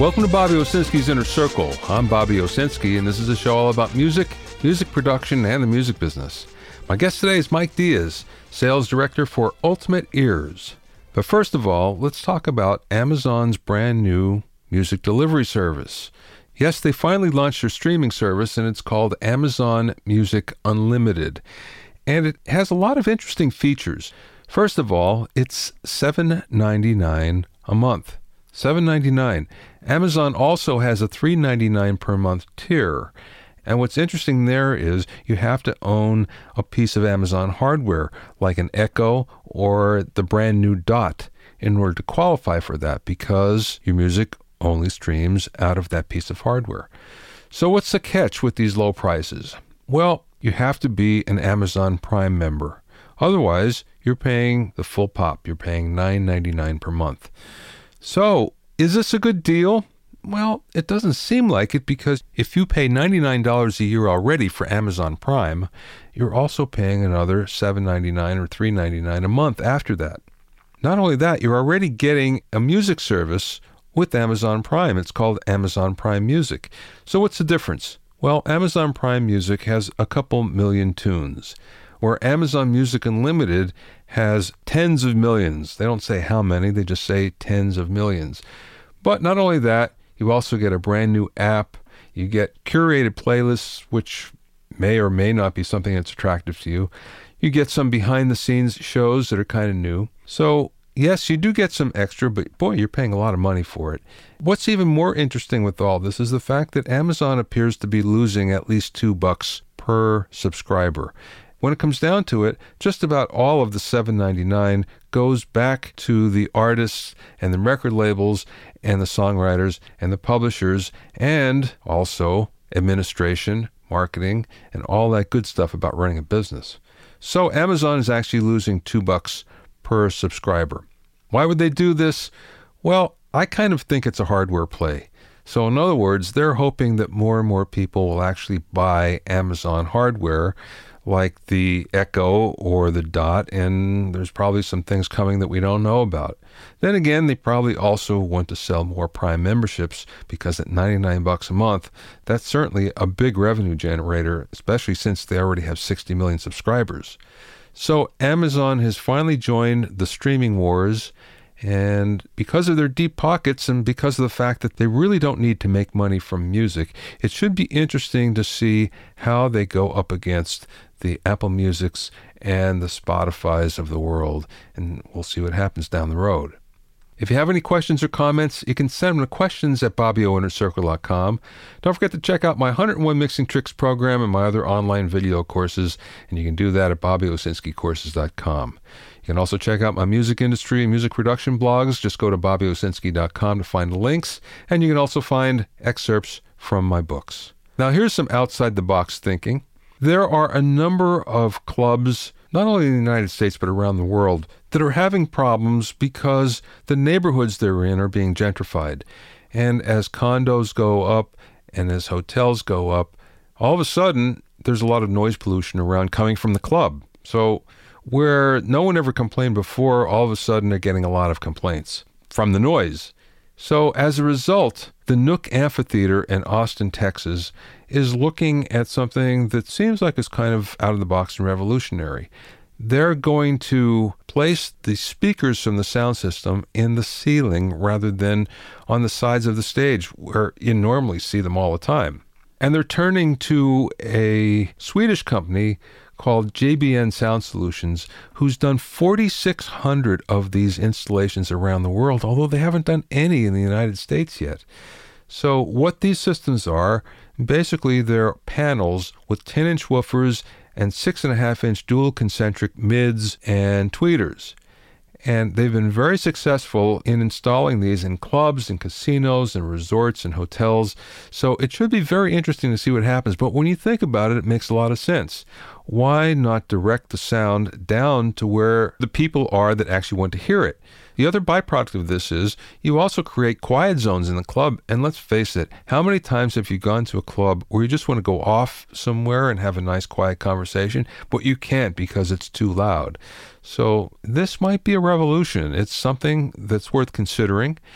Welcome to Bobby Owsinski's Inner Circle. I'm Bobby Owsinski, and this is a show all about music, music production, and the music business. My guest today is Mike Diaz, Sales Director for Ultimate Ears. But first of all, let's talk about Amazon's brand new music delivery service. Yes, they finally launched their streaming service, and it's called Amazon Music Unlimited. And it has a lot of interesting features. First of all, it's $7.99 a month. $7.99. Amazon also has a $3.99 per month tier. And what's interesting there is you have to own a piece of Amazon hardware, like an Echo or the brand new Dot, in order to qualify for that, because your music only streams out of that piece of hardware. So what's the catch with these low prices? Well, you have to be an Amazon Prime member. Otherwise, you're paying the full pop. You're paying $9.99 per month. So, is this a good deal? Well, it doesn't seem like it, because if you pay $99 a year already for Amazon Prime, you're also paying another $7.99 or $3.99 a month after that. Not only that, you're already getting a music service with Amazon Prime. It's called Amazon Prime Music. So what's the difference? Well, Amazon Prime Music has a couple million tunes, where Amazon Music Unlimited has tens of millions. They don't say how many, they just say tens of millions. But not only that, you also get a brand new app. You get curated playlists, which may or may not be something that's attractive to you. You get some behind-the-scenes shows that are kind of new. So, yes, you do get some extra, but boy, you're paying a lot of money for it. What's even more interesting with all this is the fact that Amazon appears to be losing at least $2 per subscriber. When it comes down to it, just about all of the $7.99 goes back to the artists and the record labels and the songwriters and the publishers, and also administration, marketing, and all that good stuff about running a business. So Amazon is actually losing $2 per subscriber. Why would they do this? Well, I kind of think it's a hardware play. So in other words, they're hoping that more and more people will actually buy Amazon hardware, like the Echo or the Dot, and there's probably some things coming that we don't know about. Then again, they probably also want to sell more Prime memberships, because at $99 a month, that's certainly a big revenue generator, especially since they already have 60 million subscribers. So Amazon has finally joined the streaming wars, and because of their deep pockets and because of the fact that they really don't need to make money from music, it should be interesting to see how they go up against the Apple Musics and the Spotifys of the world, and we'll see what happens down the road. If you have any questions or comments, you can send them to questions@BobbyOInnerCircle.com. Don't forget to check out my 101 Mixing Tricks program and my other online video courses, and you can do that at BobbyOwsinskiCourses.com. You can also check out my music industry and music production blogs. Just go to BobbyOwsinski.com to find the links, and you can also find excerpts from my books. Now, here's some outside-the-box thinking. There are a number of clubs, not only in the United States but around the world, that are having problems because the neighborhoods they're in are being gentrified. And as condos go up and as hotels go up, all of a sudden, there's a lot of noise pollution around coming from the club. So where no one ever complained before, all of a sudden they're getting a lot of complaints from the noise. So as a result, the Nook Amphitheater in Austin, Texas, is looking at something that seems like it's kind of out of the box and revolutionary. They're going to place the speakers from the sound system in the ceiling rather than on the sides of the stage, where you normally see them all the time. And they're turning to a Swedish company called JBN Sound Solutions, who's done 4,600 of these installations around the world, although they haven't done any in the United States yet. So what these systems are, basically they're panels with 10-inch woofers and 6.5-inch dual concentric mids and tweeters. And they've been very successful in installing these in clubs and casinos and resorts and hotels. So it should be very interesting to see what happens. But when you think about it, it makes a lot of sense. Why not direct the sound down to where the people are that actually want to hear it? The other byproduct of this is you also create quiet zones in the club. And let's face it, how many times have you gone to a club where you just want to go off somewhere and have a nice quiet conversation, but you can't because it's too loud? So this might be a revolution. It's something that's worth considering.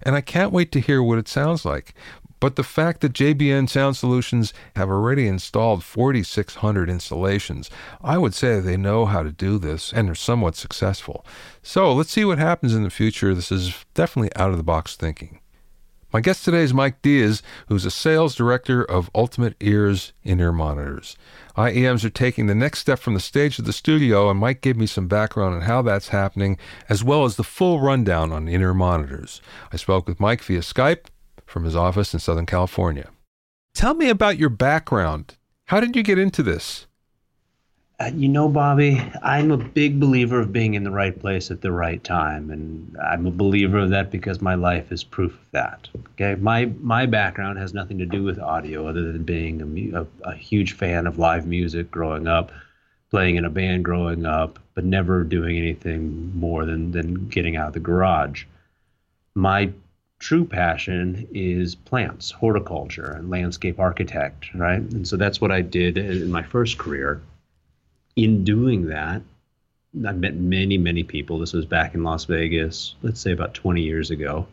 and I can't wait to hear what it sounds like. But the fact that JBN Sound Solutions have already installed 4,600 installations, I would say they know how to do this and are somewhat successful. So let's see what happens in the future. This is definitely out-of-the-box thinking. My guest today is Mike Diaz, who's a sales director of Ultimate Ears in-ear monitors. IEMs are taking the next step from the stage to the studio, and Mike gave me some background on how that's happening, as well as the full rundown on in-ear monitors. I spoke with Mike via Skype from his office in Southern California. Tell me about your background. How did you get into this? Bobby, I'm a big believer of being in the right place at the right time, and I'm a believer of that because my life is proof of that. Okay, my background has nothing to do with audio other than being a huge fan of live music growing up, playing in a band growing up, but never doing anything more than getting out of the garage. My true passion is plants, horticulture, and landscape architect, right? And so that's what I did in my first career. In doing that, I met many, many people. This was back in Las Vegas, let's say about 20 years ago.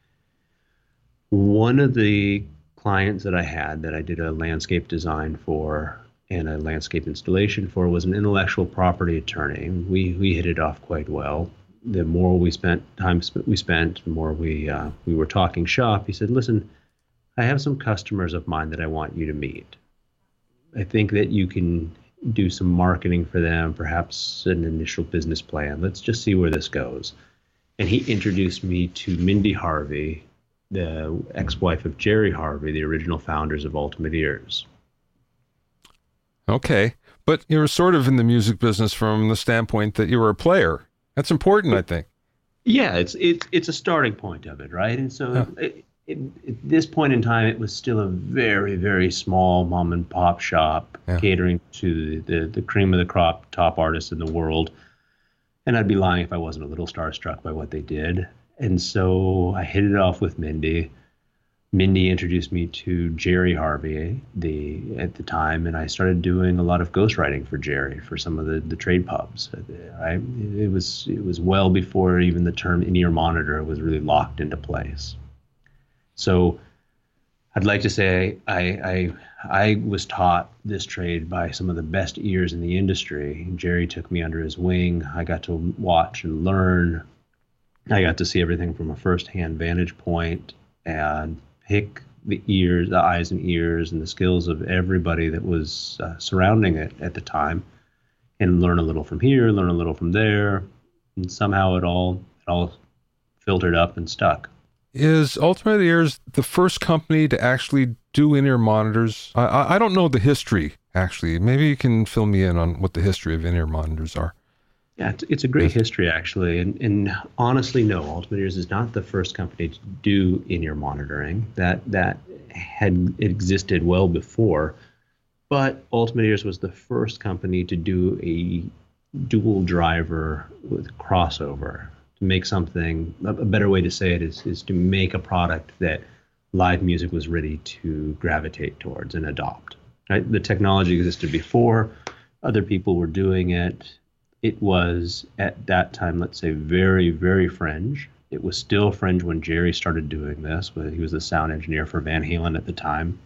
One of the clients that I had that I did a landscape design for and a landscape installation for was an intellectual property attorney. We hit it off quite well. The more time we spent, the more we were talking shop. He said, "Listen, I have some customers of mine that I want you to meet. I think that you can do some marketing for them, perhaps an initial business plan. Let's just see where this goes." And he introduced me to Mindy Harvey, the ex-wife of Jerry Harvey, the original founders of Ultimate Ears. Okay, but you're sort of in the music business from the standpoint that you were a player. That's important, I think. Yeah, it's a starting point of it, right? And so at this point in time, it was still a very, very small mom and pop shop catering to the cream of the crop top artists in the world. And I'd be lying if I wasn't a little starstruck by what they did. And so I hit it off with Mindy. Mindy introduced me to Jerry Harvey at the time, and I started doing a lot of ghostwriting for Jerry for some of the trade pubs. It was well before even the term in-ear monitor was really locked into place. So I'd like to say I was taught this trade by some of the best ears in the industry. Jerry took me under his wing. I got to watch and learn. I got to see everything from a first-hand vantage point and pick the eyes and ears and the skills of everybody that was surrounding it at the time, and learn a little from here, learn a little from there, and somehow it all filtered up and stuck. Is Ultimate Ears the first company to actually do in-ear monitors? I don't know the history, actually. Maybe you can fill me in on what the history of in-ear monitors are. Yeah, it's a great history, actually. And honestly, no, Ultimate Ears is not the first company to do in-ear monitoring. That had existed well before. But Ultimate Ears was the first company to do a dual driver with crossover, to make something, a better way to say it is to make a product that live music was ready to gravitate towards and adopt. Right? The technology existed before. Other people were doing it. It was, at that time, let's say, very, very fringe. It was still fringe when Jerry started doing this. He was the sound engineer for Van Halen at the time.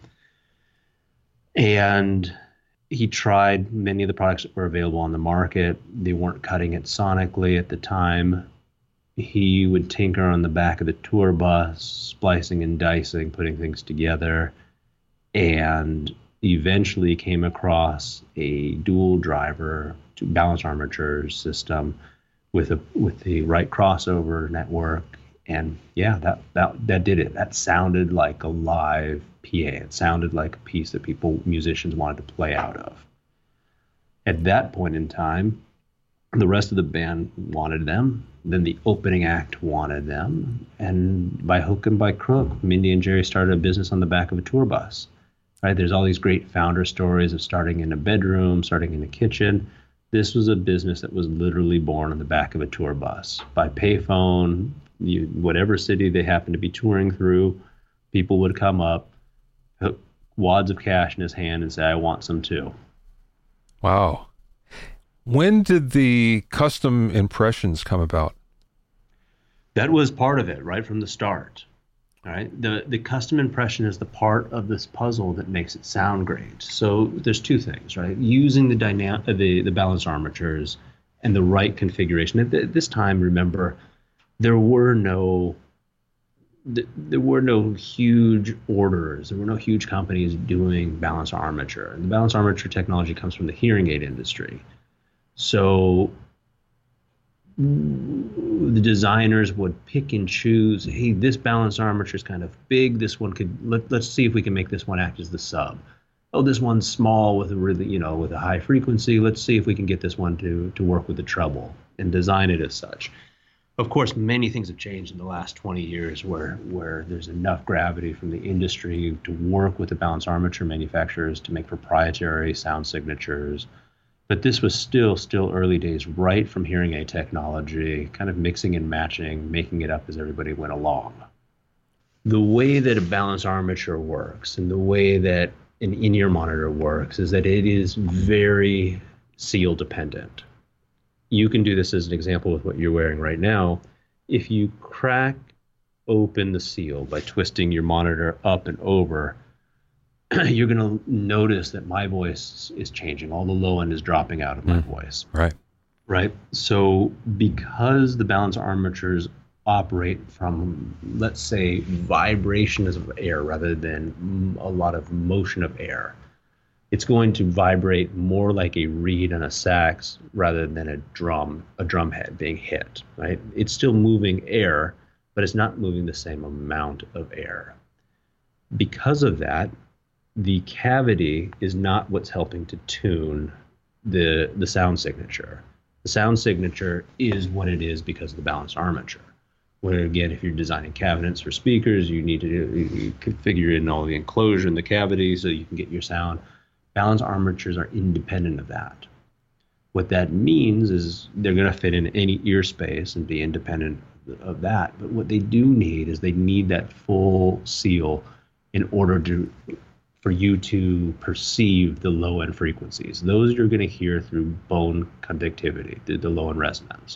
And he tried many of the products that were available on the market. They weren't cutting it sonically at the time. He would tinker on the back of the tour bus, splicing and dicing, putting things together, and eventually came across a dual driver balance armature system with the right crossover network, and that did it. That sounded like a live PA. It sounded like a piece that musicians wanted to play out of. At that point in time, the rest of the band wanted them. Then the opening act wanted them, and by hook and by crook, Mindy and Jerry started a business on the back of a tour bus. Right? There's all these great founder stories of starting in a bedroom, starting in a kitchen. This was a business that was literally born on the back of a tour bus by payphone. Whatever city they happened to be touring through, people would come up, put wads of cash in his hand and say, "I want some too." Wow. When did the custom impressions come about? That was part of it right from the start. All right. The custom impression is the part of this puzzle that makes it sound great. So there's two things, right? Using the balanced armatures and the right configuration. At this time, remember, there were no huge orders. There were no huge companies doing balanced armature. And the balanced armature technology comes from the hearing aid industry. So the designers would pick and choose, hey, this balanced armature is kind of big. This one let's see if we can make this one act as the sub. Oh, this one's small with a really, with a high frequency. Let's see if we can get this one to work with the treble and design it as such. Of course, many things have changed in the last 20 years where there's enough gravity from the industry to work with the balanced armature manufacturers to make proprietary sound signatures. But this was still early days, right from hearing aid technology, kind of mixing and matching, making it up as everybody went along. The way that a balanced armature works and the way that an in-ear monitor works is that it is very seal dependent. You can do this as an example with what you're wearing right now. If you crack open the seal by twisting your monitor up and over, you're going to notice that my voice is changing. All the low end is dropping out of my voice. Right. So because the balanced armatures operate from, let's say, vibration of air rather than a lot of motion of air, it's going to vibrate more like a reed on a sax rather than a drum head being hit, right? It's still moving air, but it's not moving the same amount of air. Because of that, the cavity is not what's helping to tune the sound signature. The sound signature is what it is because of the balanced armature. Where again, if you're designing cabinets for speakers, you need to configure in all the enclosure in the cavity so you can get your sound. Balanced armatures are independent of that. What that means is they're going to fit in any ear space and be independent of that. But what they do need is they need that full seal in order for you to perceive the low end frequencies. Those you're going to hear through bone conductivity, the low end resonance.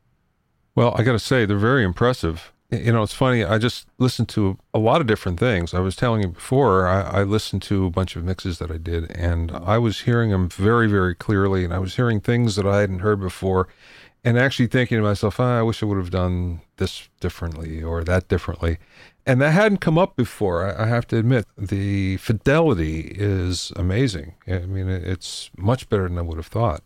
Well, I got to say, they're very impressive. It's funny, I just listened to a lot of different things. I was telling you before, I listened to a bunch of mixes that I did, and I was hearing them very, very clearly, and I was hearing things that I hadn't heard before, and actually thinking to myself, I wish I would have done this differently or that differently. And that hadn't come up before. I have to admit, the fidelity is amazing. I mean, it's much better than I would have thought.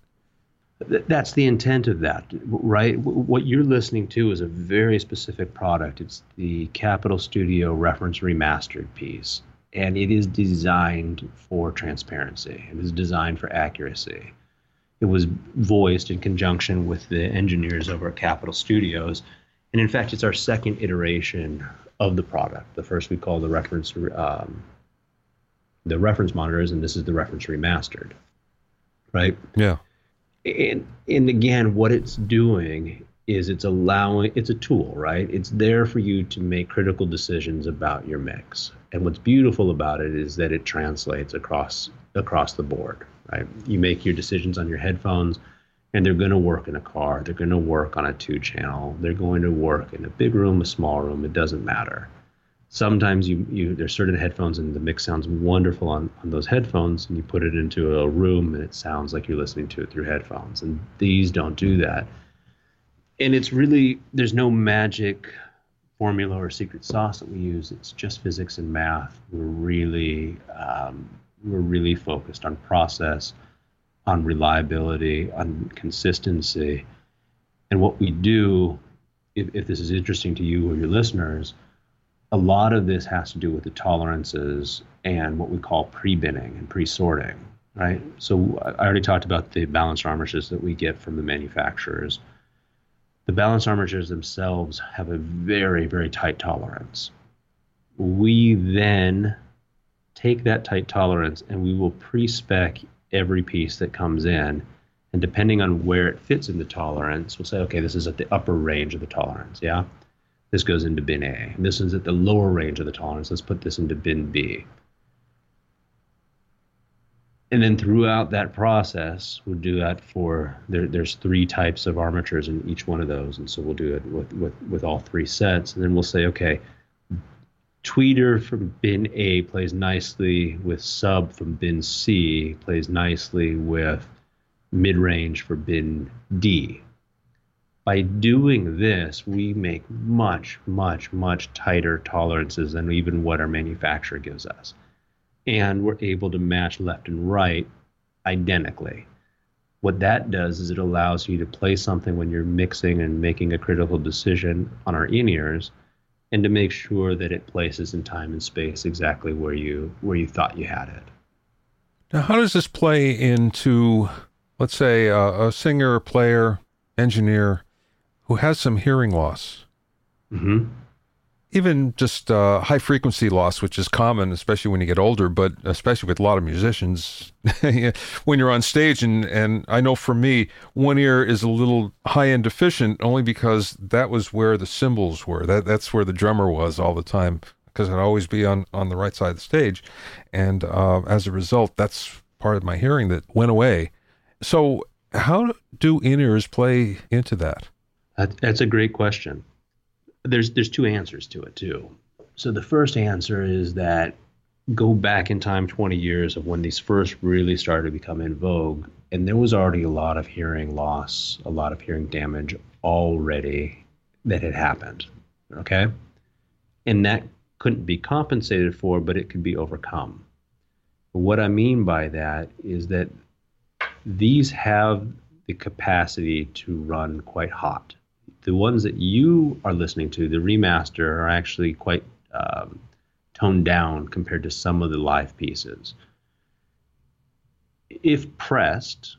That's the intent of that, right? What you're listening to is a very specific product. It's the Capitol Studio Reference Remastered piece, and it is designed for transparency. It is designed for accuracy. It was voiced in conjunction with the engineers over at Capitol Studios, and in fact, it's our second iteration of the product. The first we call the reference monitors, and this is the Reference Remastered, right? Yeah. And again, what it's doing is it's a tool, right? It's there for you to make critical decisions about your mix. And what's beautiful about it is that it translates across the board, right? You make your decisions on your headphones, and they're going to work in a car. They're going to work on a 2-channel. They're going to work in a big room, a small room. It doesn't matter. Sometimes there's certain headphones and the mix sounds wonderful on those headphones, and you put it into a room and it sounds like you're listening to it through headphones. And these don't do that. And it's really, there's no magic formula or secret sauce that we use. It's just physics and math. We're really focused on process, on reliability, on consistency. And what we do, if this is interesting to you or your listeners, a lot of this has to do with the tolerances and what we call pre-binning and pre-sorting, right? So I already talked about the balanced armatures that we get from the manufacturers. The balanced armatures themselves have a very, very tight tolerance. We then take that tight tolerance and we will pre-spec every piece that comes in. And depending on where it fits in the tolerance, we'll say, okay, this is at the upper range of the tolerance, yeah? This goes into bin A. And this is at the lower range of the tolerance. Let's put this into bin B. And then throughout that process, we'll do that for, there's 3 types of armatures in each one of those. And so we'll do it with all 3 sets. And then we'll say, okay, tweeter from bin A plays nicely with sub from bin C, plays nicely with mid-range for bin D. By doing this, we make much, much, much tighter tolerances than even what our manufacturer gives us. And we're able to match left and right identically. What that does is it allows you to play something when you're mixing and making a critical decision on our in-ears, and to make sure that it places in time and space exactly where you thought you had it. Now, how does this play into, let's say, a singer, player, engineer who has some hearing loss? Mm-hmm. Even just high frequency loss, which is common, especially when you get older, but especially with a lot of musicians, when you're on stage. And I know for me, one ear is a little high end deficient only because that was where the cymbals were. That's where the drummer was all the time, because I'd always be on the right side of the stage. And as a result, that's part of my hearing that went away. So how do in-ears play into that? That's a great question. There's two answers to it too. So the first answer is that go back in time 20 years of when these first really started to become in vogue, and there was already a lot of hearing loss, a lot of hearing damage already that had happened, okay? And that couldn't be compensated for, but it could be overcome. What I mean by that is that these have the capacity to run quite hot. The ones that you are listening to, the remaster, are actually quite toned down compared to some of the live pieces. If pressed,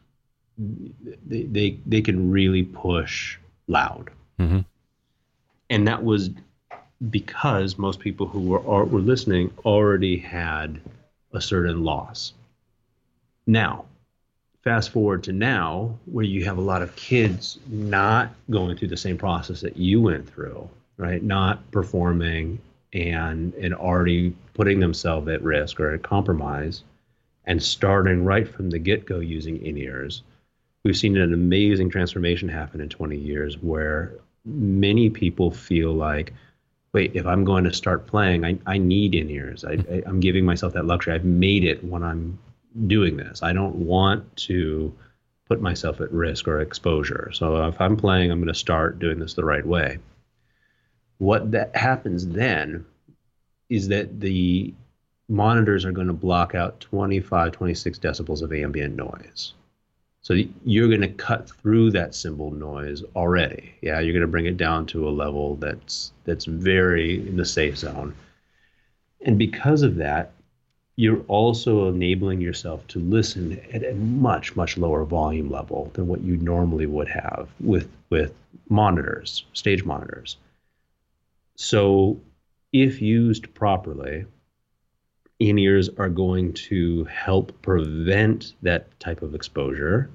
they can really push loud. Mm-hmm. And that was because most people who were listening already had a certain loss. Now, fast forward to now, where you have a lot of kids not going through the same process that you went through, right? Not performing and already putting themselves at risk or at compromise, and starting right from the get-go using in-ears. We've seen an amazing transformation happen in 20 years where many people feel like, wait, if I'm going to start playing, I need in-ears. I'm giving myself that luxury. I've made it when I'm doing this. I don't want to put myself at risk or exposure. So if I'm playing, I'm going to start doing this the right way. What that happens then is that the monitors are going to block out 25, 26 decibels of ambient noise. So you're going to cut through that cymbal noise already. Yeah, you're going to bring it down to a level that's very in the safe zone. And because of that, you're also enabling yourself to listen at a much, much lower volume level than what you normally would have with monitors, stage monitors. So if used properly, in-ears are going to help prevent that type of exposure.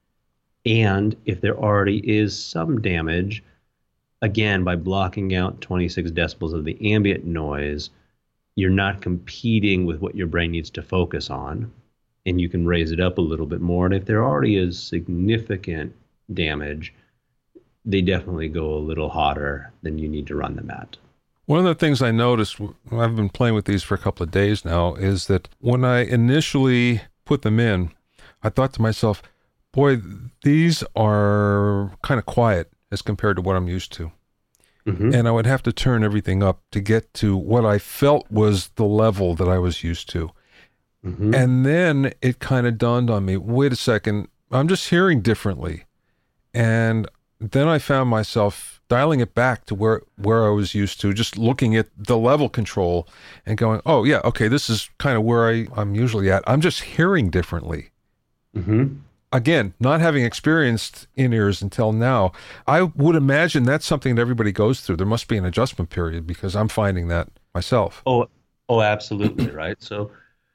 And if there already is some damage, again, by blocking out 26 decibels of the ambient noise, you're not competing with what your brain needs to focus on, and you can raise it up a little bit more. And if there already is significant damage, they definitely go a little hotter than you need to run them at. One of the things I noticed, I've been playing with these for a couple of days now, is that when I initially put them in, I thought to myself, boy, these are kind of quiet as compared to what I'm used to. Mm-hmm. And I would have to turn everything up to get to what I felt was the level that I was used to. Mm-hmm. And then it kind of dawned on me, wait a second, I'm just hearing differently. And then I found myself dialing it back to where I was used to, just looking at the level control and going, oh yeah, okay, this is kind of where I'm usually at. I'm just hearing differently. Mm-hmm. Again, not having experienced in-ears until now, I would imagine that's something that everybody goes through. There must be an adjustment period, because I'm finding that myself. Oh, absolutely, right? So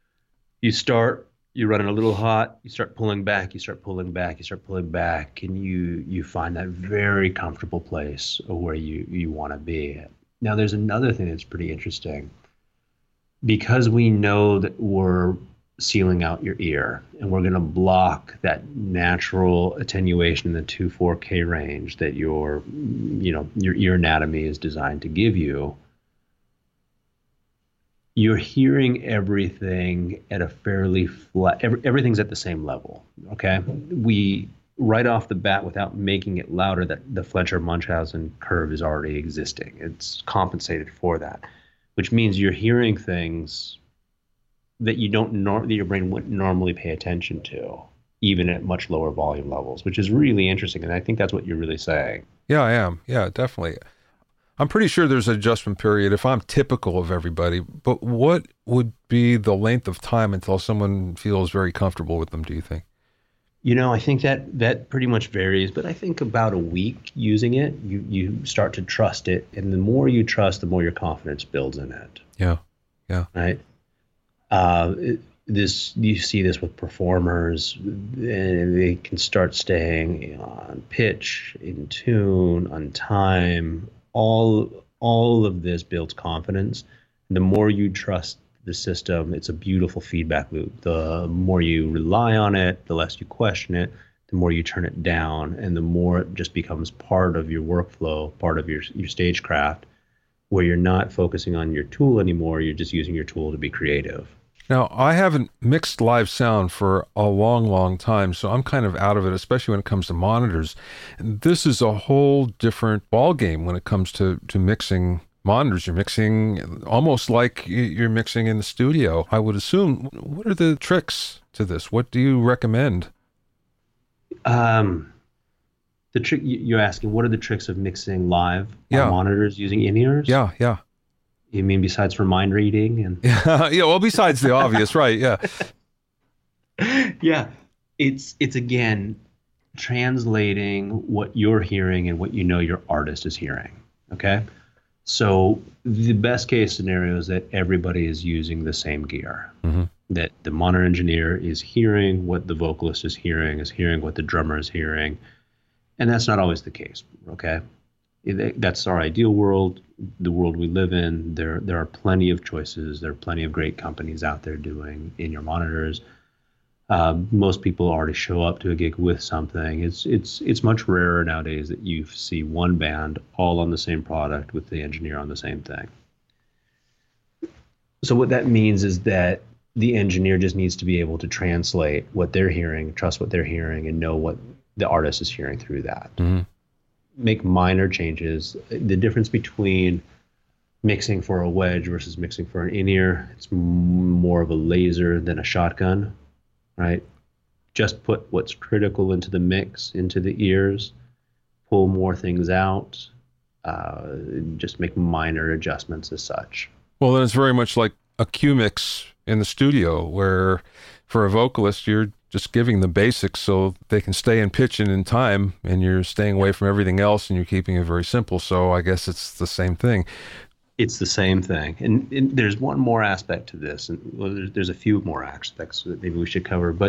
you're running a little hot, you start pulling back, you start pulling back, and you find that very comfortable place where you want to be. Now, there's another thing that's pretty interesting. Because we know that we're sealing out your ear, and we're going to block that natural attenuation in the 2-4K range that your ear anatomy is designed to give you. you're hearing everything at a fairly flat, everything's at the same level. Okay. We, right off the bat, without making it louder, that the Fletcher-Munchausen curve is already existing. It's compensated for that, which means you're hearing things that you don't that your brain wouldn't normally pay attention to, even at much lower volume levels, which is really interesting. And I think that's what you're really saying. Yeah, I am. Yeah, definitely. I'm pretty sure there's an adjustment period if I'm typical of everybody, but what would be the length of time until someone feels very comfortable with them, do you think? I think that pretty much varies, but I think about a week using it, you start to trust it. And the more you trust, the more your confidence builds in it. Yeah. Yeah. Right. You see this with performers, and they can start staying on pitch, in tune, on time. All of this builds confidence. The more you trust the system, it's a beautiful feedback loop. The more you rely on it, the less you question it, the more you turn it down, and the more it just becomes part of your workflow, part of your stagecraft, where you're not focusing on your tool anymore. You're just using your tool to be creative. Now, I haven't mixed live sound for a long, long time, so I'm kind of out of it, especially when it comes to monitors. This is a whole different ballgame when it comes to mixing monitors. You're mixing almost like you're mixing in the studio, I would assume. What are the tricks to this? What do you recommend? The trick you're asking, what are the tricks of mixing live on monitors using in-ears? Yeah, yeah. You mean besides for mind reading and yeah, well, besides the obvious, right? Yeah. Yeah. It's again translating what you're hearing and what your artist is hearing. Okay. So the best case scenario is that everybody is using the same gear. Mm-hmm. That the monitor engineer is hearing what the vocalist is hearing what the drummer is hearing. And that's not always the case. Okay. That's our ideal world, the world we live in. There are plenty of choices. There are plenty of great companies out there doing in-ear monitors. Most people already show up to a gig with something. It's much rarer nowadays that you see one band all on the same product with the engineer on the same thing. So what that means is that the engineer just needs to be able to translate what they're hearing, trust what they're hearing, and know what the artist is hearing through that. Mm-hmm. Make minor changes. The difference between mixing for a wedge versus mixing for an in-ear, it's more of a laser than a shotgun, right? Just put what's critical into the mix, into the ears, pull more things out, just make minor adjustments as such. Well, then it's very much like a cue mix in the studio, where for a vocalist, you're just giving the basics so they can stay in pitch and in time, and you're staying away from everything else, and you're keeping it very simple. So I guess it's the same thing. It's the same thing. And there's one more aspect to this, and there's a few more aspects that maybe we should cover. But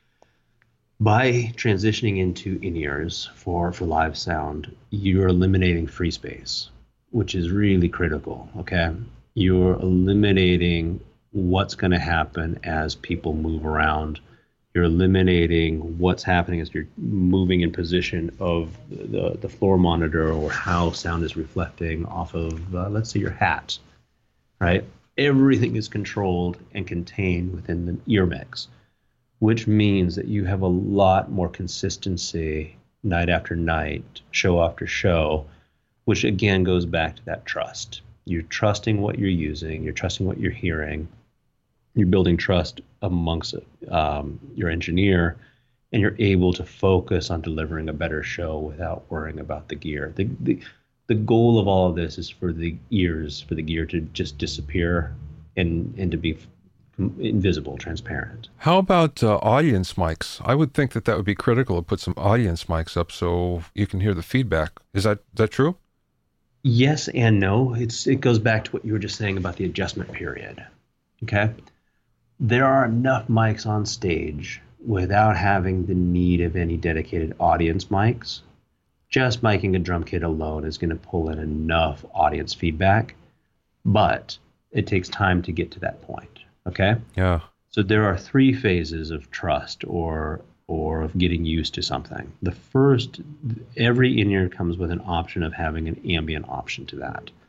by transitioning into in-ears for live sound, you're eliminating free space, which is really critical, okay? You're eliminating what's going to happen as people move around. You're eliminating what's happening as you're moving in position of the floor monitor, or how sound is reflecting off of, let's say, your hat, right? Everything is controlled and contained within the ear mix, which means that you have a lot more consistency night after night, show after show, which again goes back to that trust. You're trusting what you're using, you're trusting what you're hearing. You're building trust amongst your engineer, and you're able to focus on delivering a better show without worrying about the gear. The goal of all of this is for the gear to just disappear and to be invisible, transparent. How about audience mics? I would think that would be critical to put some audience mics up so you can hear the feedback. Is that true? Yes and no. It goes back to what you were just saying about the adjustment period. Okay. There are enough mics on stage without having the need of any dedicated audience mics. Just miking a drum kit alone is going to pull in enough audience feedback, but it takes time to get to that point. Okay? Yeah. So there are 3 phases of trust or of getting used to something. The first, every in-ear comes with an option of having an ambient option to that.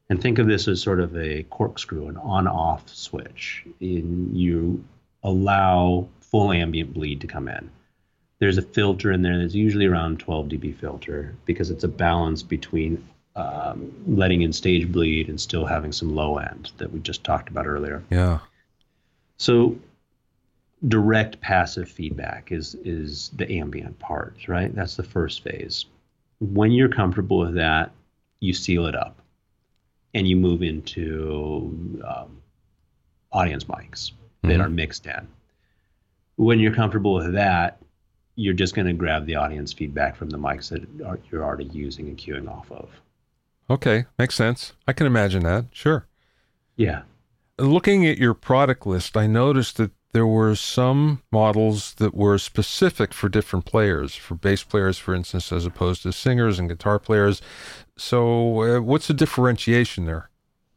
And think of this as sort of a corkscrew, an on-off switch. You allow full ambient bleed to come in. There's a filter in there that's usually around 12 dB filter because it's a balance between letting in stage bleed and still having some low end that we just talked about earlier. Yeah. So direct passive feedback is the ambient part, right? That's the first phase. When you're comfortable with that, you seal it up and you move into audience mics that are mixed in. When you're comfortable with that, you're just going to grab the audience feedback from the mics that you're already using and queuing off of. Okay, makes sense. I can imagine that. Sure. Yeah. Looking at your product list, I noticed that there were some models that were specific for different players, for bass players, for instance, as opposed to singers and guitar players. So what's the differentiation there?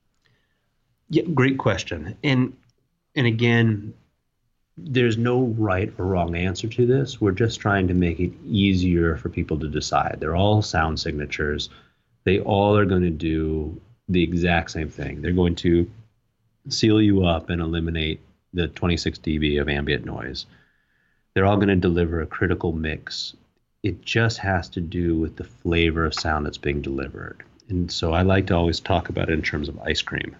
Yeah, great question. And again, there's no right or wrong answer to this. We're just trying to make it easier for people to decide. They're all sound signatures. They all are going to do the exact same thing. They're going to seal you up and eliminate the 26 dB of ambient noise. They're all going to deliver a critical mix. It just has to do with the flavor of sound that's being delivered. And so I like to always talk about it in terms of ice cream.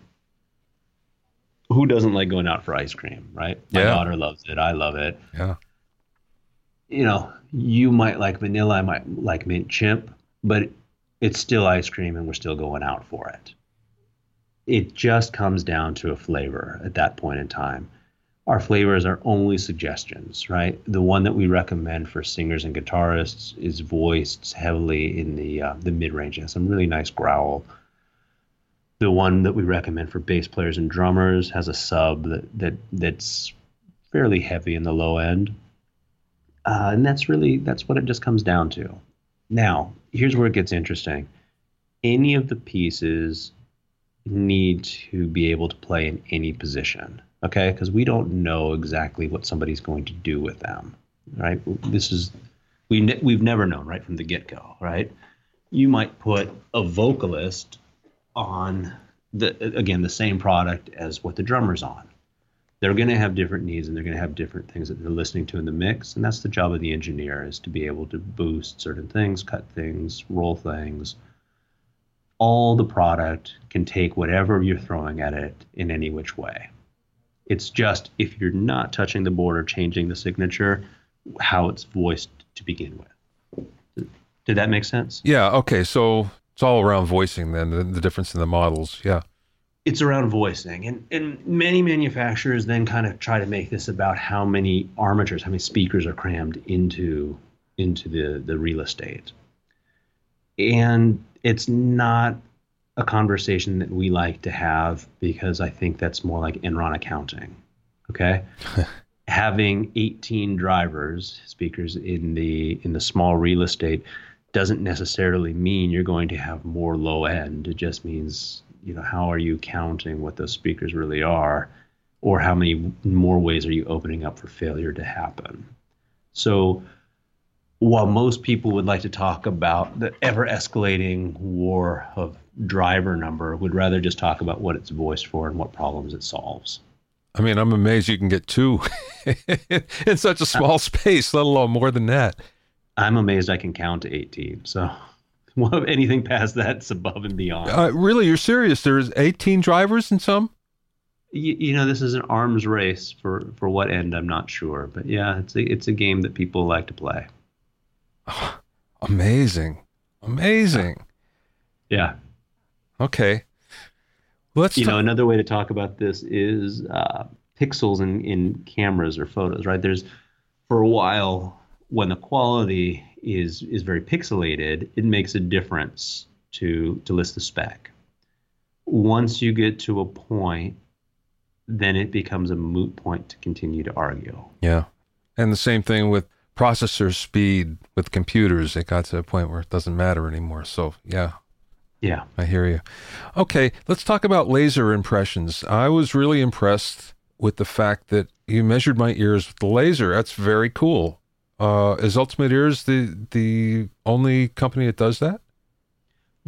Who doesn't like going out for ice cream, right? My daughter loves it. I love it. Yeah. You know, you might like vanilla, I might like mint chip, but it's still ice cream and we're still going out for it. It just comes down to a flavor at that point in time. Our flavors are only suggestions, right? The one that we recommend for singers and guitarists is voiced heavily in the mid-range. It has some really nice growl. The one that we recommend for bass players and drummers has a sub that's fairly heavy in the low end. And that's what it just comes down to. Now, here's where it gets interesting. Any of the pieces need to be able to play in any position, okay? Because we don't know exactly what somebody's going to do with them, right? We've never known right from the get-go, right? You might put a vocalist on the same product as what the drummer's on. They're going to have different needs and they're going to have different things that they're listening to in the mix. And that's the job of the engineer, is to be able to boost certain things, cut things, roll things. All the product can take whatever you're throwing at it in any which way. It's just, if you're not touching the board or changing the signature, how it's voiced to begin with. Did that make sense? Yeah. Okay. So it's all around voicing then, the difference in the models. Yeah. It's around voicing. And many manufacturers then kind of try to make this about how many armatures, how many speakers are crammed into the real estate. And it's not a conversation that we like to have, because I think that's more like Enron accounting. Okay. Having 18 drivers, speakers in the small real estate doesn't necessarily mean you're going to have more low end. It just means, how are you counting what those speakers really are, or how many more ways are you opening up for failure to happen? So while most people would like to talk about the ever-escalating war of driver number, would rather just talk about what it's voiced for and what problems it solves. I mean, I'm amazed you can get two in such a small space, let alone more than that. I'm amazed I can count to 18. So anything past that's above and beyond. Really, you're serious? There's 18 drivers in some? This is an arms race for what end, I'm not sure. But yeah, it's a game that people like to play. Oh, amazing. Yeah. Okay. Let's another way to talk about this is pixels in cameras or photos, right? There's, for a while, when the quality is very pixelated, it makes a difference to list the spec. Once you get to a point, then it becomes a moot point to continue to argue. Yeah. And the same thing with processor speed with computers. It got to a point where it doesn't matter anymore. So, yeah. Yeah. I hear you. Okay, let's talk about laser impressions. I was really impressed with the fact that you measured my ears with the laser. That's very cool. Is Ultimate Ears the only company that does that?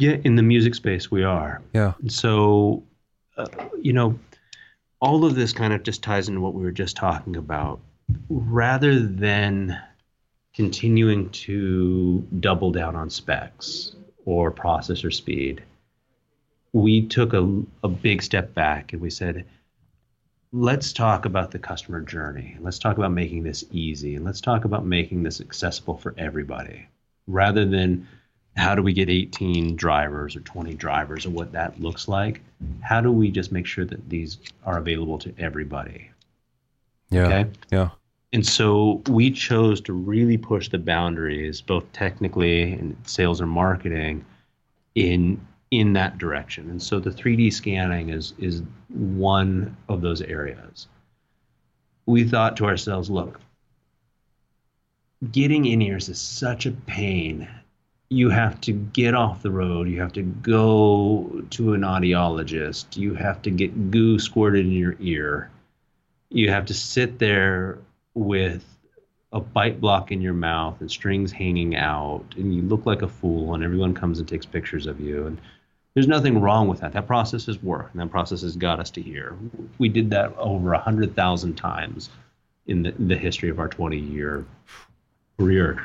Yeah, in the music space, we are. Yeah. So, you know, all of this kind of just ties into what we were just talking about. Rather than continuing to double down on specs or processor speed, we took a big step back and we said, let's talk about the customer journey. Let's talk about making this easy. And let's talk about making this accessible for everybody, rather than how do we get 18 drivers or 20 drivers or what that looks like. How do we just make sure that these are available to everybody? Yeah. Okay? Yeah. And so we chose to really push the boundaries, both technically and sales and marketing, in that direction. And so the 3D scanning is one of those areas. We thought to ourselves, look, getting in-ears is such a pain. You have to get off the road. You have to go to an audiologist. You have to get goo squirted in your ear. You have to sit there with a bite block in your mouth and strings hanging out, and you look like a fool, and everyone comes and takes pictures of you. And there's nothing wrong with that. That process is work, and that process has got us to here. We did that over 100,000 times in the history of our 20-year career.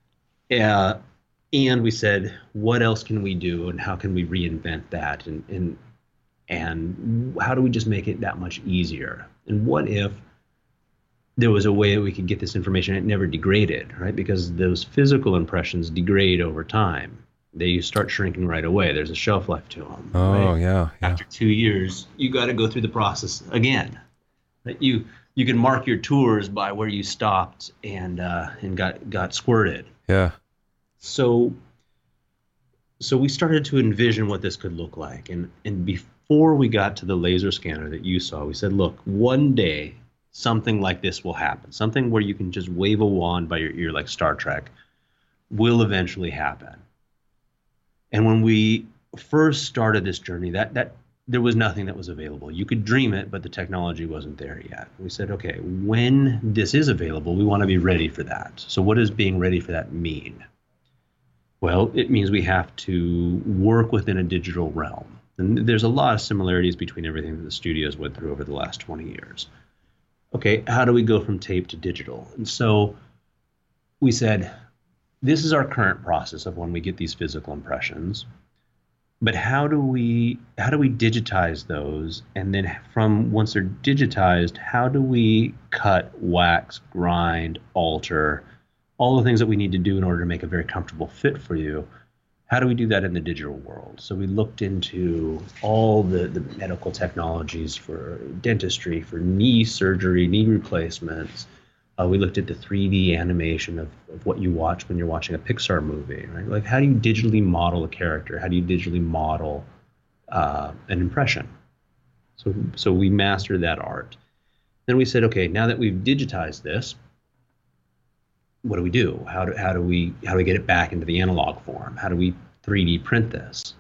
And we said, what else can we do, and how can we reinvent that, and how do we just make it that much easier? And what if there was a way that we could get this information and it never degraded, right? Because those physical impressions degrade over time. They start shrinking right away. There's a shelf life to them. Oh, right? yeah. After 2 years, you got to go through the process again. Right? You can mark your tours by where you stopped and got squirted. Yeah. So we started to envision what this could look like. And before we got to the laser scanner that you saw, we said, look, one day something like this will happen. Something where you can just wave a wand by your ear like Star Trek will eventually happen. And when we first started this journey, that there was nothing that was available. You could dream it, but the technology wasn't there yet. We said, okay, when this is available, we want to be ready for that. So what does being ready for that mean? Well, it means we have to work within a digital realm. And there's a lot of similarities between everything that the studios went through over the last 20 years. Okay, how do we go from tape to digital? And so we said, this is our current process of when we get these physical impressions, but how do we digitize those? And then from once they're digitized, how do we cut, wax, grind, alter, all the things that we need to do in order to make a very comfortable fit for you? How do we do that in the digital world? So we looked into all the medical technologies for dentistry, for knee surgery, knee replacements. We looked at the 3D animation of what you watch when you're watching a Pixar movie, right? Like, how do you digitally model a character? How do you digitally model an impression? So we mastered that art. Then we said, okay, now that we've digitized this, what do we do? How do we get it back into the analog form? How do we 3D print this?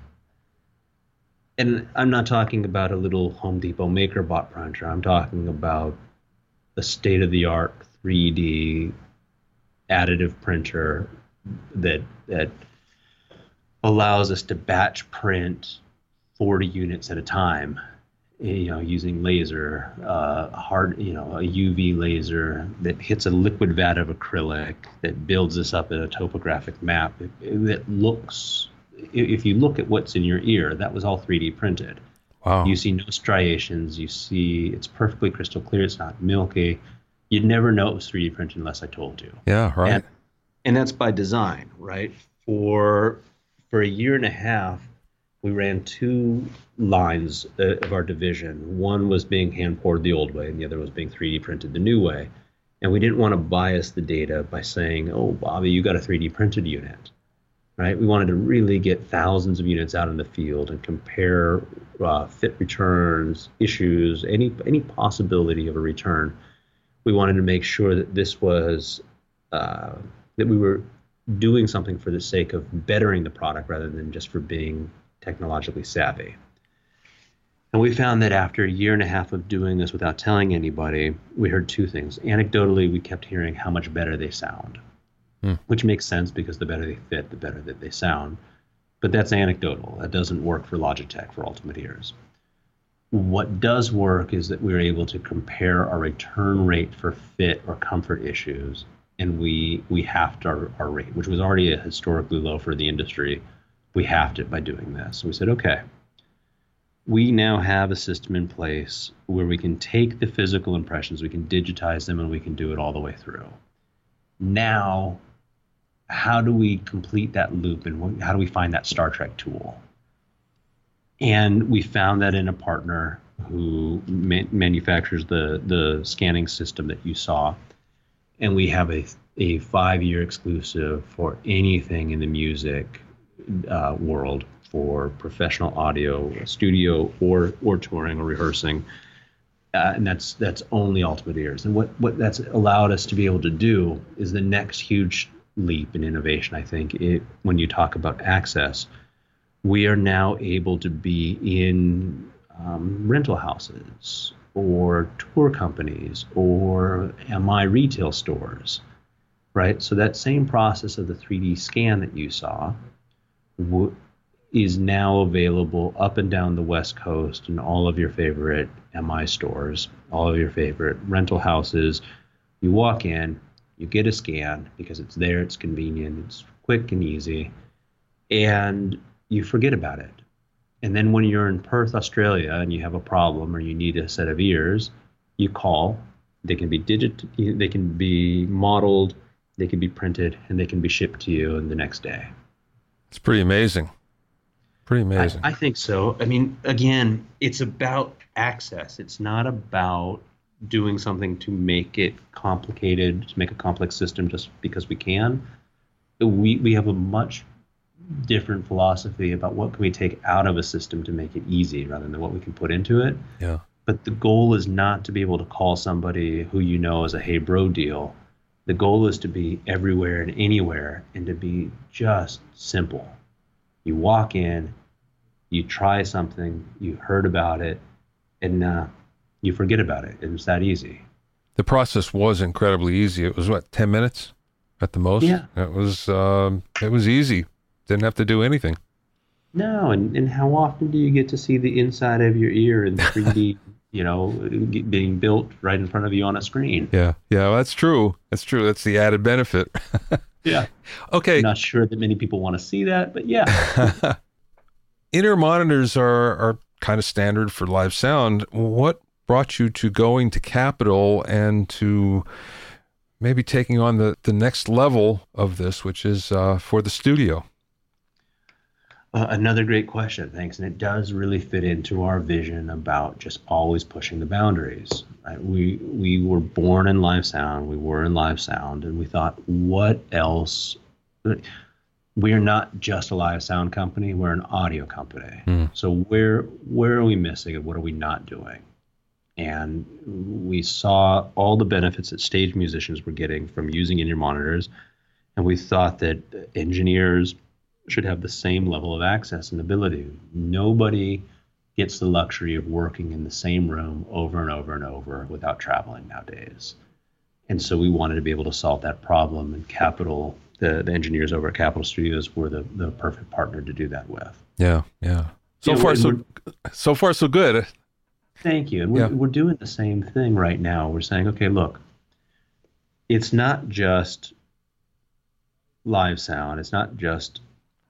And I'm not talking about a little Home Depot MakerBot printer. I'm talking about a state-of-the-art 3D additive printer that allows us to batch print 40 units at a time, using laser, a UV laser that hits a liquid vat of acrylic that builds this up in a topographic map that looks, if you look at what's in your ear, that was all 3D printed. Wow. You see no striations. You see it's perfectly crystal clear. It's not milky. You'd never know it was 3D printed unless I told you. Yeah, right. And that's by design, right? For a year and a half, we ran two lines of our division. One was being hand poured the old way, and the other was being 3D printed the new way. And we didn't want to bias the data by saying, oh, Bobby, you got a 3D printed unit, right? We wanted to really get thousands of units out in the field and compare fit returns, issues, any possibility of a return. We wanted to make sure that this was, that we were doing something for the sake of bettering the product rather than just for being technologically savvy. And we found that after a year and a half of doing this without telling anybody, we heard two things. Anecdotally, we kept hearing how much better they sound, which makes sense because the better they fit, the better that they sound. But that's anecdotal. That doesn't work for Logitech for Ultimate Ears. What does work is that we're able to compare our return rate for fit or comfort issues, and we halved our rate, which was already historically low for the industry. We halved it by doing this. So we said, okay, we now have a system in place where we can take the physical impressions, we can digitize them, and we can do it all the way through. Now, how do we complete that loop, and how do we find that Star Trek tool? And we found that in a partner who manufactures the scanning system that you saw. And we have a 5-year exclusive for anything in the music world for professional audio, studio, or touring or rehearsing. And that's only Ultimate Ears. And what that's allowed us to be able to do is the next huge leap in innovation, I think, when you talk about access. We are now able to be in rental houses or tour companies or MI retail stores, right? So that same process of the 3D scan that you saw is now available up and down the West Coast in all of your favorite MI stores, all of your favorite rental houses. You walk in, you get a scan because it's there, it's convenient, it's quick and easy, and you forget about it. And then when you're in Perth, Australia, and you have a problem or you need a set of ears, you call. They can be they can be modeled, they can be printed, and they can be shipped to you the next day. It's pretty amazing. Pretty amazing. I think so. I mean, again, it's about access. It's not about doing something to make it complicated, to make a complex system just because we can. We have a much different philosophy about what can we take out of a system to make it easy rather than what we can put into it. Yeah. But the goal is not to be able to call somebody who you know as a hey bro deal. The goal is to be everywhere and anywhere and to be just simple. You walk in, you try something, you heard about it, and you forget about it. It's that easy. The process was incredibly easy. It was 10 minutes at the most? Yeah. It was easy. Didn't have to do anything. No, and how often do you get to see the inside of your ear in 3D, being built right in front of you on a screen? Yeah, well, that's true. That's true. That's the added benefit. Yeah. Okay. I'm not sure that many people want to see that, but yeah. In-ear monitors are kind of standard for live sound. What brought you to going to Capitol and to maybe taking on the next level of this, which is for the studio? Another great question, thanks. And it does really fit into our vision about just always pushing the boundaries. Right? We were born in live sound. We were in live sound, and we thought, what else? We are not just a live sound company. We're an audio company. So where are we missing, and what are we not doing? And we saw all the benefits that stage musicians were getting from using in-ear monitors, and we thought that engineers should have the same level of access and ability. Nobody gets the luxury of working in the same room over and over and over without traveling nowadays. And so we wanted to be able to solve that problem, and Capitol, the engineers over at Capitol Studios were the perfect partner to do that with. Yeah. So far, so good. Thank you. And we're doing the same thing right now. We're saying, okay, look, it's not just live sound. It's not just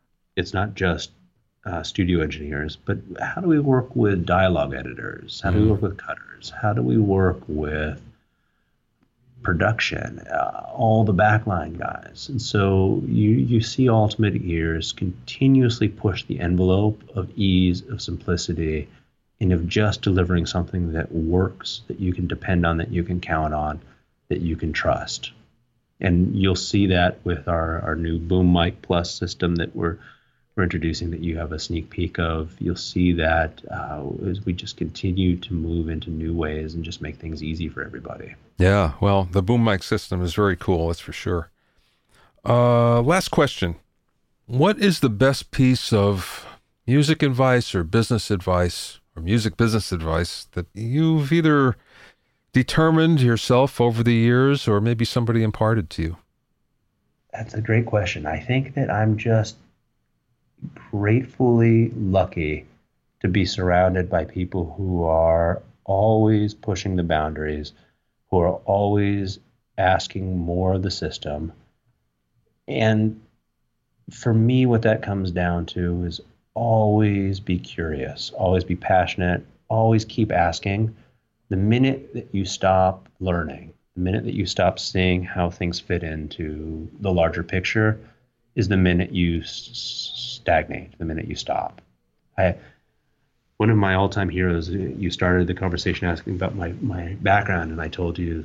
studio engineers, but how do we work with dialogue editors? How do we work with cutters? How do we work with production, all the backline guys? And so you see Ultimate Ears continuously push the envelope of ease, of simplicity, and of just delivering something that works, that you can depend on, that you can count on, that you can trust. And you'll see that with our new Boom Mic Plus system that we're introducing, that you have a sneak peek of. You'll see that as we just continue to move into new ways and just make things easy for everybody. Yeah, well, the Boom Mic system is very cool, that's for sure. Last question. What is the best piece of music advice or business advice or music business advice that you've either determined yourself over the years or maybe somebody imparted to you? That's a great question. I think that I'm just gratefully lucky to be surrounded by people who are always pushing the boundaries, who are always asking more of the system. And for me, what that comes down to is always be curious, always be passionate, always keep asking. The minute that you stop learning, the minute that you stop seeing how things fit into the larger picture, is the minute you stagnate, the minute you stop. One of my all-time heroes, you started the conversation asking about my background, and I told you,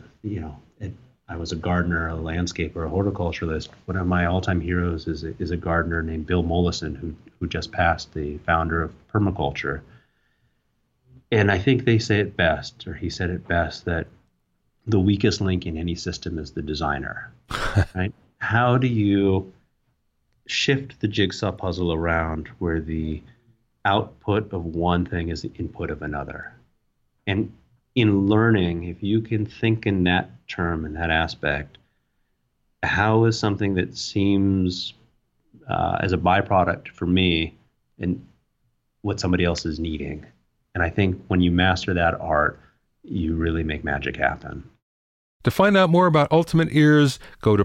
I was a gardener, a landscaper, a horticulturalist. One of my all-time heroes is a gardener named Bill Mollison, who just passed, the founder of permaculture. And I think they say it best, or he said it best, that the weakest link in any system is the designer, right? How do you shift the jigsaw puzzle around where the output of one thing is the input of another? And in learning, if you can think in that term, in that aspect, how is something that seems as a byproduct for me and what somebody else is needing? And I think when you master that art, you really make magic happen. To find out more about Ultimate Ears, go to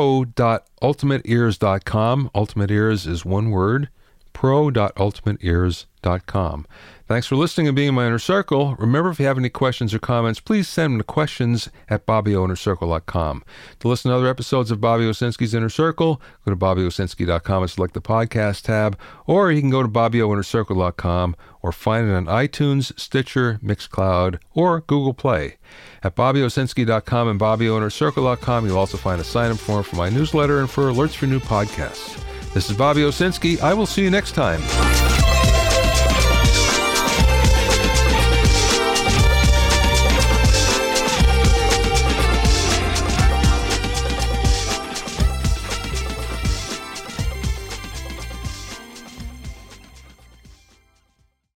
pro.ultimateears.com. Ultimate Ears is one word, pro.ultimateears.com. Thanks for listening and being in my inner circle. Remember, if you have any questions or comments, please send them to questions@bobbyoinnercircle.com. To listen to other episodes of Bobby Owsinski's Inner Circle, go to bobbyowsinski.com and select the podcast tab, or you can go to bobbyoinnercircle.com or find it on iTunes, Stitcher, Mixcloud, or Google Play. At bobbyowsinski.com and bobbyoinnercircle.com, you'll also find a sign-up form for my newsletter and for alerts for new podcasts. This is Bobby Owsinski. I will see you next time.